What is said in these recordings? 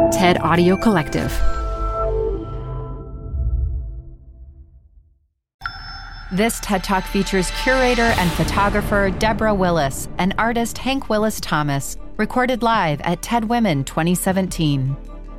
TED Audio Collective. This TED Talk features curator and photographer Deborah Willis and artist Hank Willis Thomas, recorded live at TED Women 2017.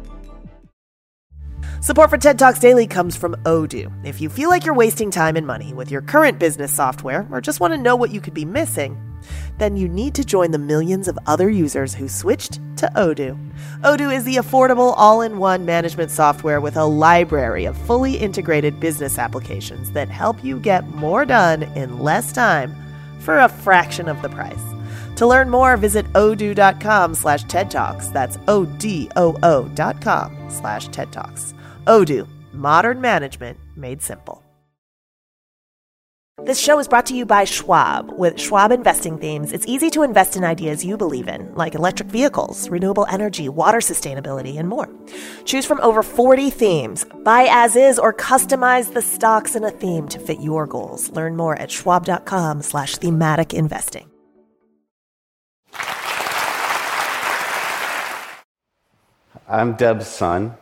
Support for TED Talks Daily comes from Odoo. If you feel like you're wasting time and money with your current business software or just want to know what you could be missing, then you need to join the millions of other users who switched to Odoo. Odoo is the affordable all-in-one management software with a library of fully integrated business applications that help you get more done in less time for a fraction of the price. To learn more, visit odoo.com/TED Talks. That's ODOO.com/TED Talks. Odoo, modern management made simple. This show is brought to you by Schwab. With Schwab investing themes, it's easy to invest in ideas you believe in, like electric vehicles, renewable energy, water sustainability, and more. Choose from over 40 themes. Buy as is or customize the stocks in a theme to fit your goals. Learn more at schwab.com/thematic investing. I'm Deb's son.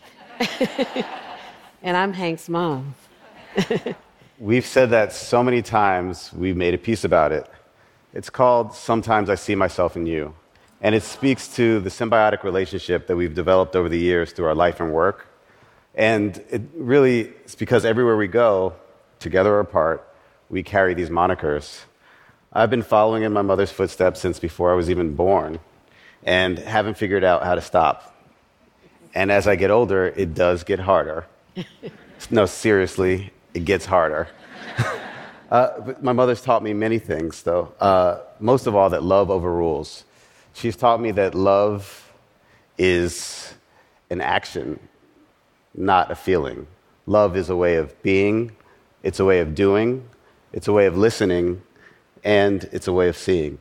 And I'm Hank's mom. We've said that so many times, we've made a piece about it. It's called Sometimes I See Myself in You. And it speaks to the symbiotic relationship that we've developed over the years through our life and work. And it really is because everywhere we go, together or apart, we carry these monikers. I've been following in my mother's footsteps since before I was even born and haven't figured out how to stop. And as I get older, it does get harder. No, seriously, it gets harder. But my mother's taught me many things, though. Most of all, that love overrules. She's taught me that love is an action, not a feeling. Love is a way of being, it's a way of doing, it's a way of listening, and it's a way of seeing.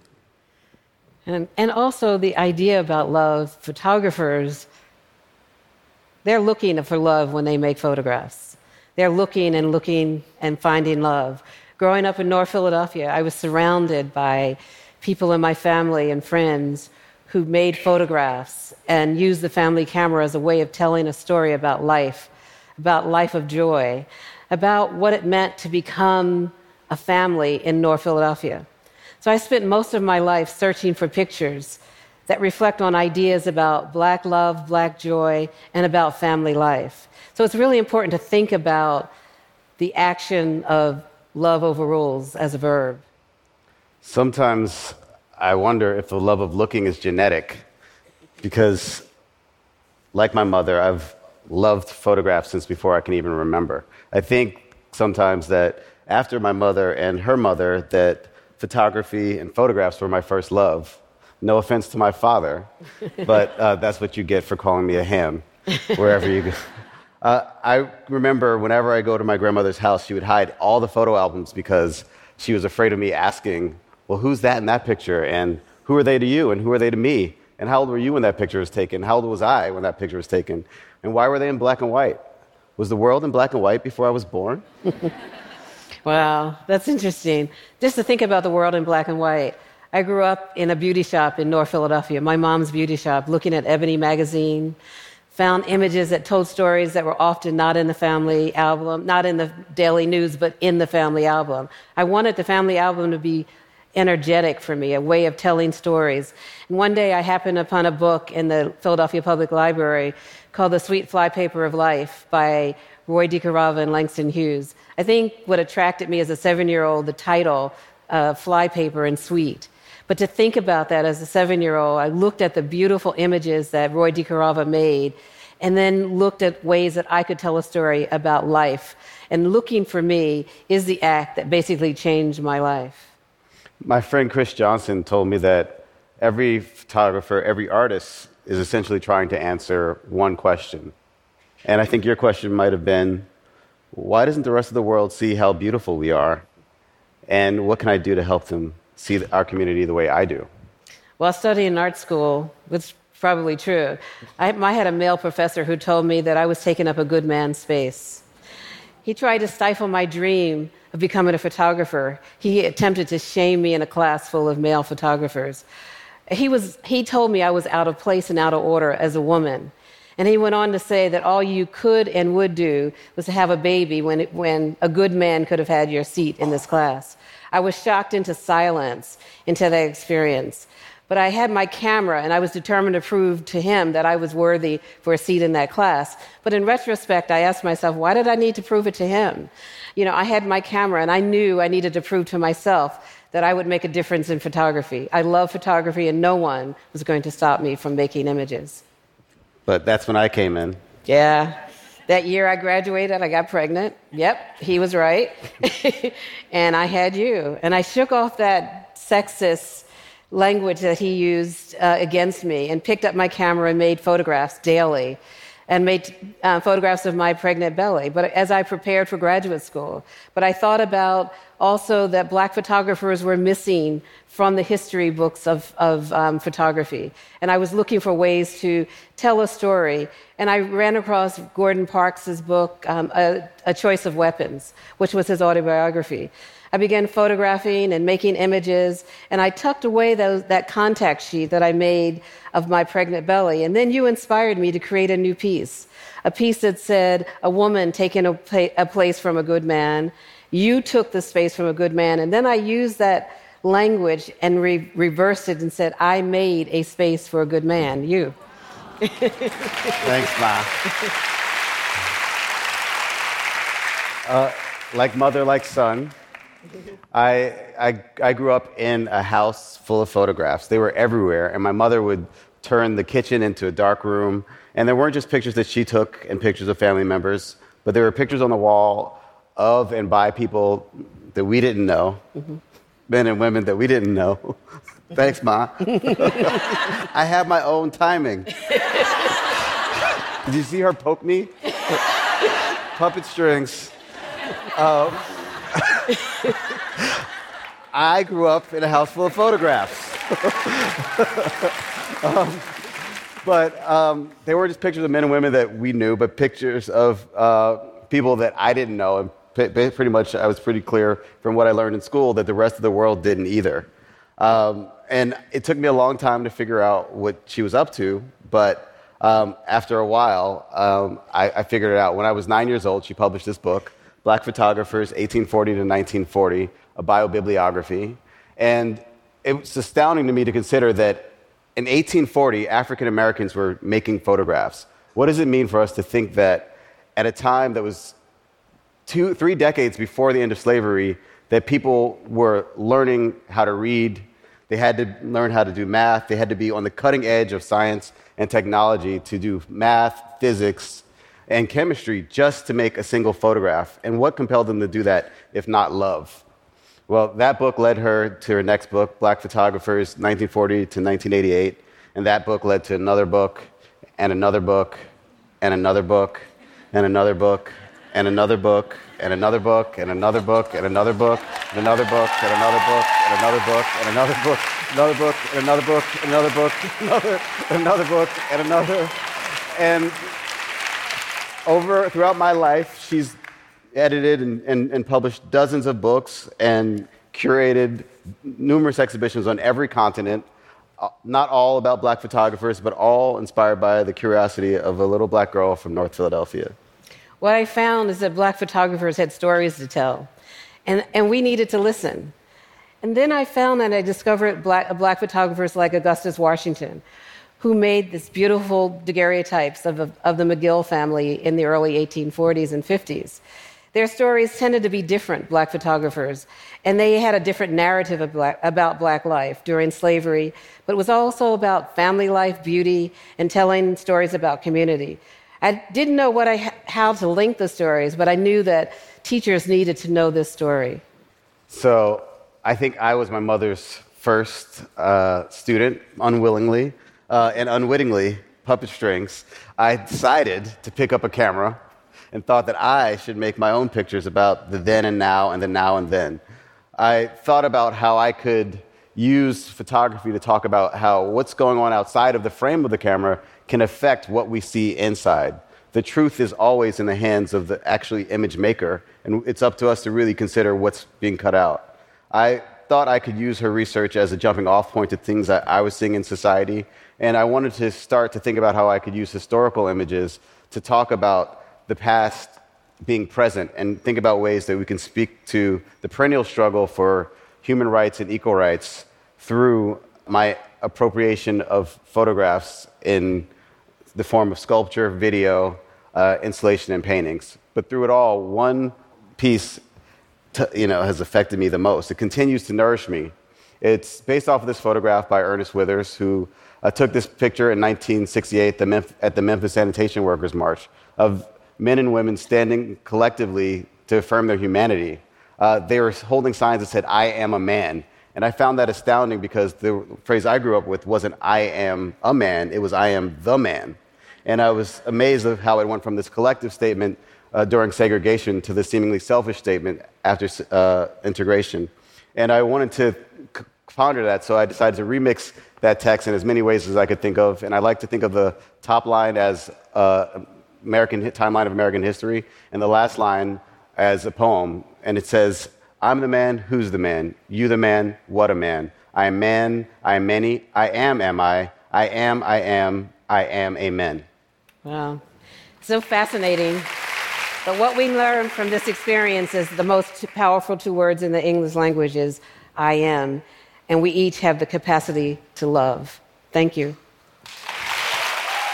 And also the idea about love, photographers, they're looking for love when they make photographs. They're looking and finding love. Growing up in North Philadelphia, I was surrounded by people in my family and friends who made photographs and used the family camera as a way of telling a story about life of joy, about what it meant to become a family in North Philadelphia. So I spent most of my life searching for pictures that reflect on ideas about Black love, Black joy, and about family life. So it's really important to think about the action of love overrules as a verb. Sometimes I wonder if the love of looking is genetic, because like my mother, I've loved photographs since before I can even remember. I think sometimes that after my mother and her mother, that photography and photographs were my first love. No offense to my father, but that's what you get for calling me a ham, wherever you go. I remember whenever I go to my grandmother's house, she would hide all the photo albums because she was afraid of me asking, well, who's that in that picture? And who are they to you? And who are they to me? And how old were you when that picture was taken? How old was I when that picture was taken? And why were they in black and white? Was the world in black and white before I was born? Wow, that's interesting. Just to think about the world in black and white. I grew up in a beauty shop in North Philadelphia, my mom's beauty shop, looking at Ebony magazine, found images that told stories that were often not in the family album, not in the daily news, but in the family album. I wanted the family album to be energetic for me, a way of telling stories. And one day I happened upon a book in the Philadelphia Public Library called The Sweet Flypaper of Life by Roy DeCarava and Langston Hughes. I think what attracted me as a 7-year-old, the title, Flypaper and Sweet. But to think about that as a 7-year-old, I looked at the beautiful images that Roy DeCarava made and then looked at ways that I could tell a story about life. And looking for me is the act that basically changed my life. My friend Chris Johnson told me that every photographer, every artist is essentially trying to answer one question. And I think your question might have been, why doesn't the rest of the world see how beautiful we are? And what can I do to help them see our community the way I do? While studying in art school, which is probably true, I had a male professor who told me that I was taking up a good man's space. He tried to stifle my dream of becoming a photographer. He attempted to shame me in a class full of male photographers. He told me I was out of place and out of order as a woman. And he went on to say that all you could and would do was to have a baby when a good man could have had your seat in this class. I was shocked into silence into that experience. But I had my camera, and I was determined to prove to him that I was worthy for a seat in that class. But in retrospect, I asked myself, why did I need to prove it to him? I had my camera, and I knew I needed to prove to myself that I would make a difference in photography. I love photography, and no one was going to stop me from making images. But that's when I came in. Yeah. That year I graduated, I got pregnant. Yep, he was right. And I had you. And I shook off that sexist language that he used against me and picked up my camera and made photographs daily and made photographs of my pregnant belly. But as I prepared for graduate school, but I thought about also that black photographers were missing from the history books of photography. And I was looking for ways to tell a story. And I ran across Gordon Parks's book, A Choice of Weapons, which was his autobiography. I began photographing and making images, and I tucked away that contact sheet that I made of my pregnant belly. And then you inspired me to create a new piece, a piece that said, a woman taking a place from a good man. You took the space from a good man. And then I used that language and reversed it and said, I made a space for a good man, you. Thanks, Ma. Like mother, like son. I grew up in a house full of photographs. They were everywhere, and my mother would turn the kitchen into a dark room. And there weren't just pictures that she took and pictures of family members, but there were pictures on the wall of and by people that we didn't know, men and women that we didn't know. Thanks, Ma. I have my own timing. Did you see her poke me? Puppet strings. I grew up in a house full of photographs. But they weren't just pictures of men and women that we knew, but pictures of people that I didn't know. And pretty much I was pretty clear from what I learned in school that the rest of the world didn't either. And it took me a long time to figure out what she was up to, but after a while, I figured it out. When I was 9 years old, she published this book, Black Photographers, 1840 to 1940, a biobibliography. And it's astounding to me to consider that in 1840, African Americans were making photographs. What does it mean for us to think that at a time that was 3 decades before the end of slavery, that people were learning how to read, they had to learn how to do math, they had to be on the cutting edge of science and technology to do math, physics, and chemistry just to make a single photograph. And what compelled them to do that if not love? Well, that book led her to her next book, Black Photographers, 1940 to 1988. And that book led to another book, and another book, and another book, and another book, and another book, and another book, and another book, and another book, and another book, and another book, and another book, and another book, another book, and another book, another book, another book, and another. And throughout my life, she's edited and published dozens of books and curated numerous exhibitions on every continent, not all about black photographers, but all inspired by the curiosity of a little black girl from North Philadelphia. What I found is that black photographers had stories to tell, and we needed to listen. And then I found that I discovered black photographers like Augustus Washington, who made this beautiful daguerreotypes of the McGill family in the early 1840s and 50s. Their stories tended to be different, black photographers, and they had a different narrative about black life during slavery, but it was also about family life, beauty, and telling stories about community. I didn't know how to link the stories, but I knew that teachers needed to know this story. So I think I was my mother's first student, unwillingly and unwittingly, puppet strings. I decided to pick up a camera and thought that I should make my own pictures about the then and now and the now and then. I thought about how I could use photography to talk about how what's going on outside of the frame of the camera can affect what we see inside. The truth is always in the hands of the actually image maker, and it's up to us to really consider what's being cut out. I thought I could use her research as a jumping off point to things that I was seeing in society. And I wanted to start to think about how I could use historical images to talk about the past being present and think about ways that we can speak to the perennial struggle for human rights and equal rights through my appropriation of photographs in the form of sculpture, video, installation, and paintings. But through it all, one piece has affected me the most. It continues to nourish me. It's based off of this photograph by Ernest Withers, who took this picture in 1968 at the Memphis Sanitation Workers March of men and women standing collectively to affirm their humanity. They were holding signs that said, "I am a man." And I found that astounding because the phrase I grew up with wasn't "I am a man," it was "I am the man." And I was amazed at how it went from this collective statement during segregation to this seemingly selfish statement after integration. And I wanted to ponder that, so I decided to remix that text in as many ways as I could think of. And I like to think of the top line as timeline of American history, and the last line as a poem. And it says, "I'm the man, who's the man? You the man, what a man. I am man, I am many, I am I am, I am amen." Wow. So fascinating. But what we learned from this experience is the most powerful two words in the English language is "I am." And we each have the capacity to love. Thank you.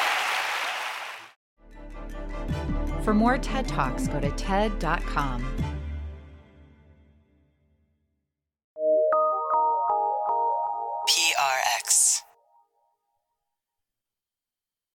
For more TED Talks, go to TED.com.